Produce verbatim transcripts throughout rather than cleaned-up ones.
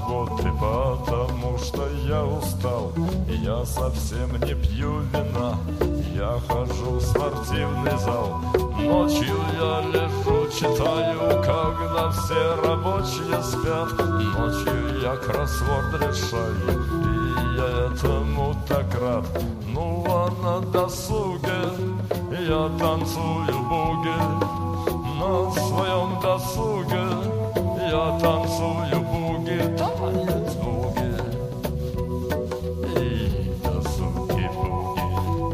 работы, потому что я устал. Я совсем не пью вина, я хожу в спортивный зал. Ночью я лежу, читаю, когда все рабочие спят. Ночью я кроссворд решаю, и я этому так рад. Ну а на досуге я танцую буги. На своем досуге я танцую буги. Танец буги и досуги буги.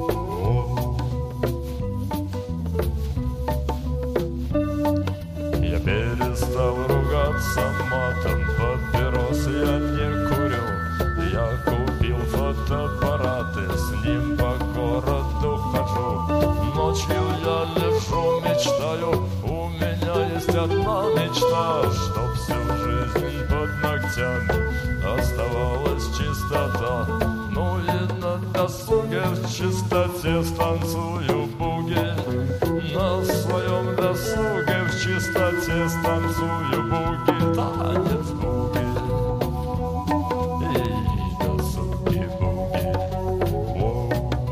Я перестал ругаться матом, папирос я не курю. Я купил фотоаппарат и с ним по городу хожу. Ночью я лежу, мечтаю, у меня есть одна мечта, чтоб всю жизнь под ногтями оставалась чистота. Ну и на досуге в чистоте станцую буги. На своем досуге в чистоте станцую буги. Танец буги и досуги буги. Воу.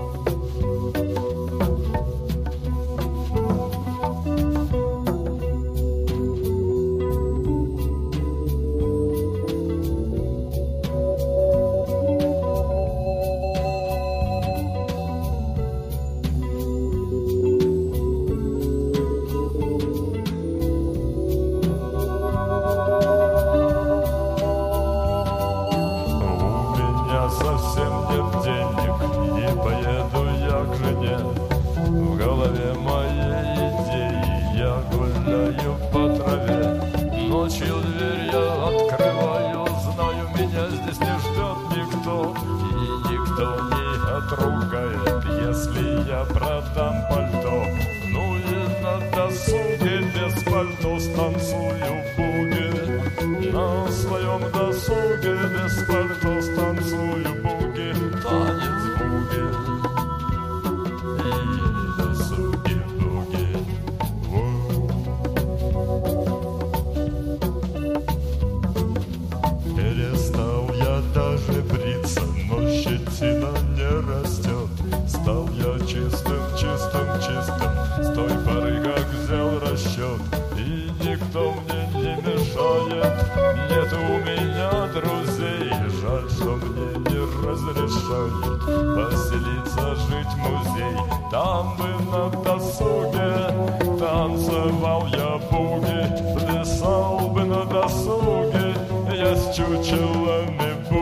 Совсем нет денег, не поеду я к жене. В голове моей идеи я гуляю по траве. Ночью дверь я открываю, знаю, меня здесь не ждет никто. И никто не отругает, если я продам пальто. Ну и на досуге без пальто станцую буги. На своем досуге без пальто станцую буги. Танец буги и досуги буги. Перестал я даже бриться, но щетина не растет. Стал я чистым, чистым, чистым с той поры, как взял расчет. И никто мне не мешает, нет у меня друзей. Жаль, что мне не разрешают поселиться, жить в музей. Там бы на досуге танцевал я буги, плясал бы на досуге я с чучелами буги.